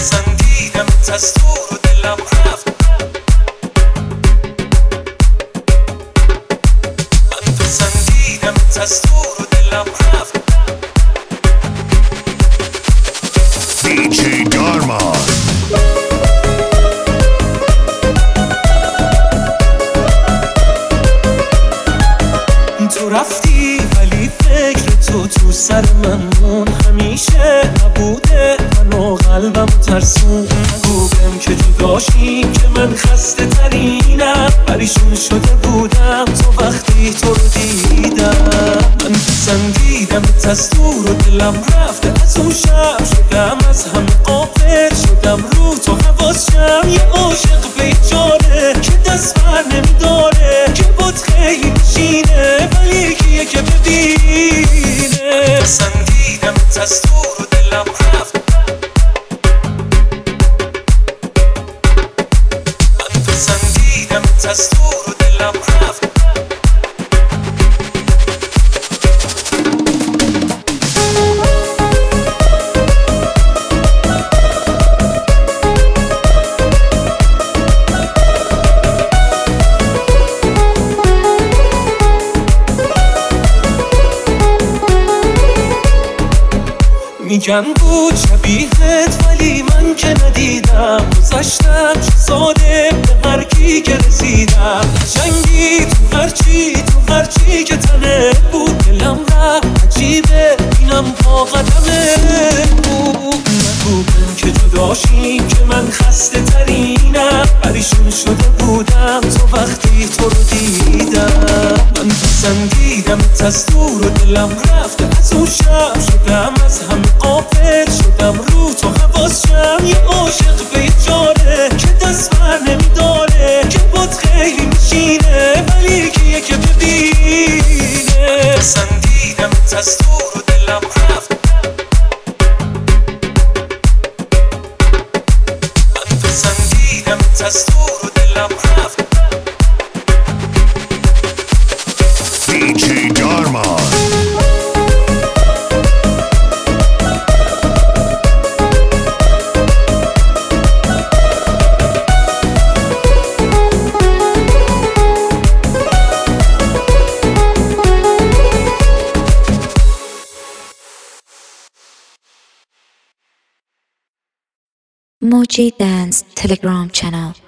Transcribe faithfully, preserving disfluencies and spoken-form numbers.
پسندیدمت از تو رو دلم رفت، من پسندیدمت از تو رو دلم رفت. دی جی دارما. تو رفتی ولی فکر تو تو سر من مون، همیشه نبوده من و قلبم ترسون. نگو بهم که جداشیم که من خسته ترینم، پریشون شده بودم تو وقتی تو رو دیدم. من پسندیدمت از تو رو دلم رفته، از اون شب شدم از همه غافل شدم، رو تو حواسم یه عاشق بیچاره که دست بر نمیداره، که بود خیلی میشینه ولی کیه که ببینه. پسندیدمت از تو رو دلم رفت، من پسندیدمت از تو رو دلم رفت. میگن بود شبیهت ولی من که ندیدم، گذاشتم ساده به هر کی که رسیدم. قشنگی تو هرچی تو هرچی که تنه بود، دلم رفت عجیبه اینم پا قدمه بود. نگو بهم که جداشیم که من خسته ترینم، پریشون شده بودم تو وقتی تو رو دیدم. من پسندیدمت از تو رو دلم رفته، از اون شب شدم از همه غافل شدم، رو تو حواسم یه عاشق بیچاره که دست بر نمیداره، که بود خیلی میشینه ولی کیه که ببینه. پسندیدمت از تو رو دلم رفت، من پسندیدمت از تو رو دلم رفت. دی جی دارما. Moji Dance Telegram channel.